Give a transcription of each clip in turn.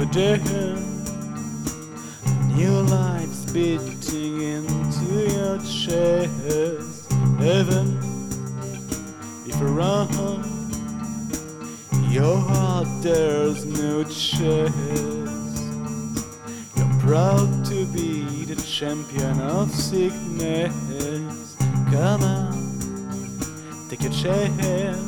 day. New life's beating into your chest. Heaven, if around your heart there's no chance. You're proud to be the champion of sickness. Come on, take a chance.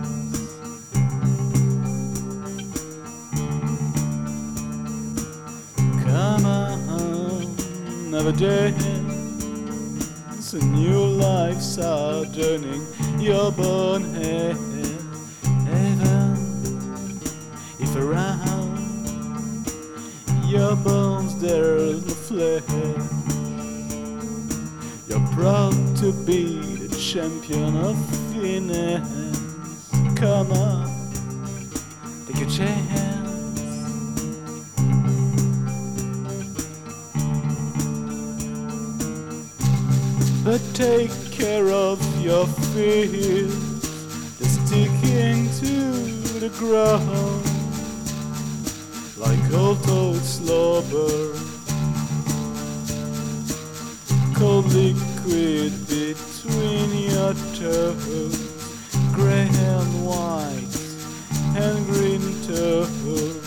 Come on, another day. It's a new life surrounding your born head. Heaven, if around your bones there's no flesh. You're proud to be the champion of finesse. Come on, take a chance. But take care of your feet. They're sticking to the ground like old toad slobber. Cold liquid between your toes. Grey and white and green toes.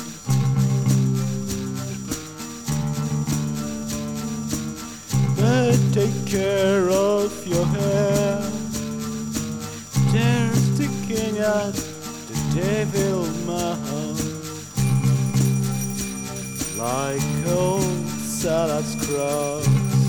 But take care of your hair. They're sticking out the devil mouth like old salad scraps.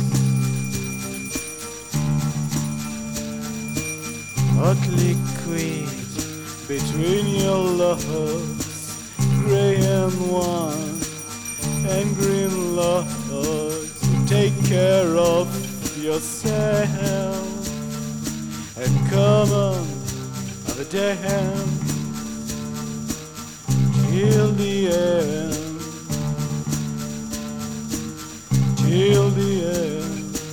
Hot liquid between your locks. Grey and white and green locks. Take care of yourself and come on, have a dance till the end, till the end.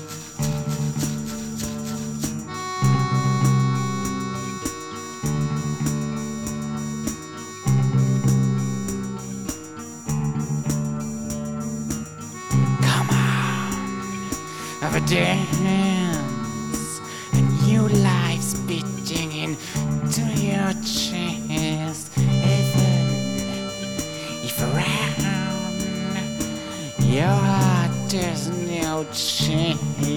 Of a dance, a new life's beating into your chest. Heaven, if around your heart there's no chance.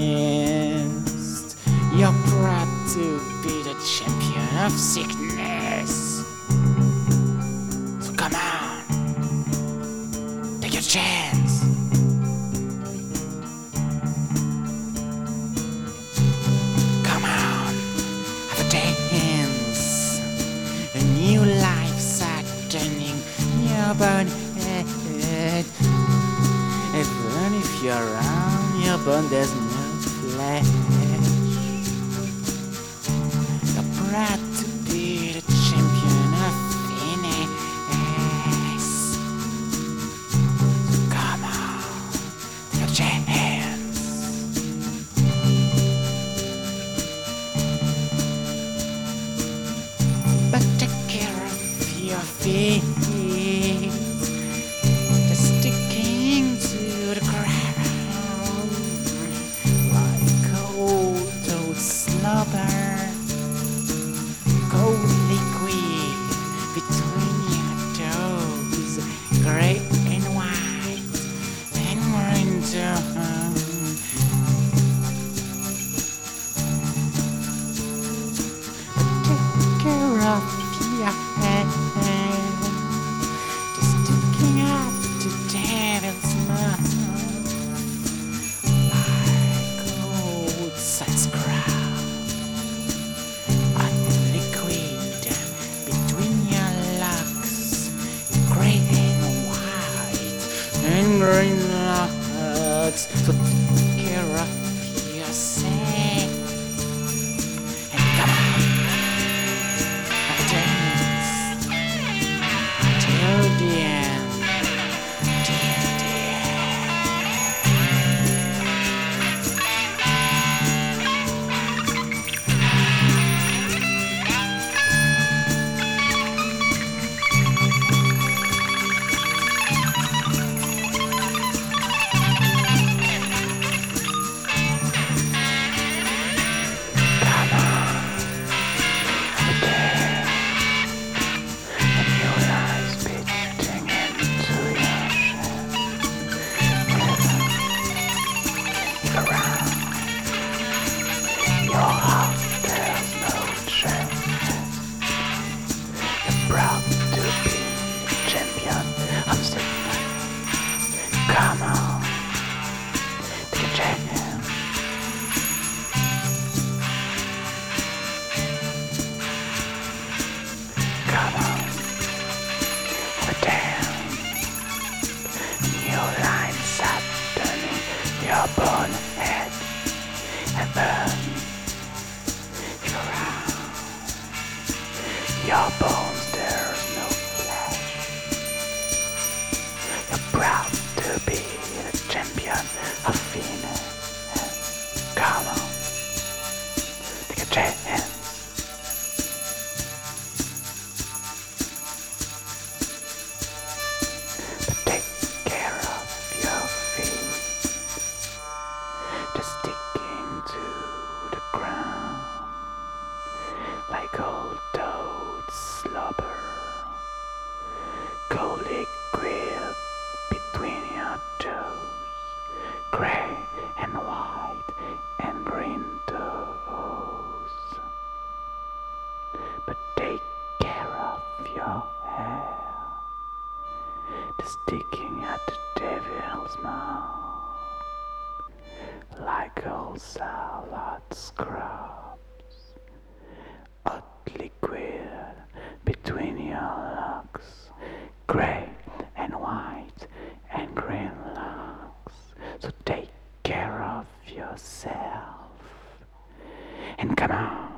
You're proud to be the champion of sickness. So come on, take your chance. A new life turning your bone head. Even if you're on your bone, there's no flesh. You're proud to be the champion of finesse. So come on, take a chance. But take care of your feet. They're sticking to the ground like cold toad slobber. Cold liquid between your toes. Grey and white and green toes. Take care of your head. Just sticking up to devil's mouth like old sauerkraut. Hot liquid between your locks. Grey and white and green locks. So take care of yourself. And come on, dance till the end, till the end. bones there's no flesh. You're proud to be the champion of Venus. Come on, take a chance. But take care of your feet. Just sticking to the ground like old toads slobber. Go liquid between your toes, gray and white and green toes. But take care of your hair, just sticking at the devil's mouth like old salad scrubs. Hot liquid between your locks, gray and white and green locks. So take care of yourself and come on.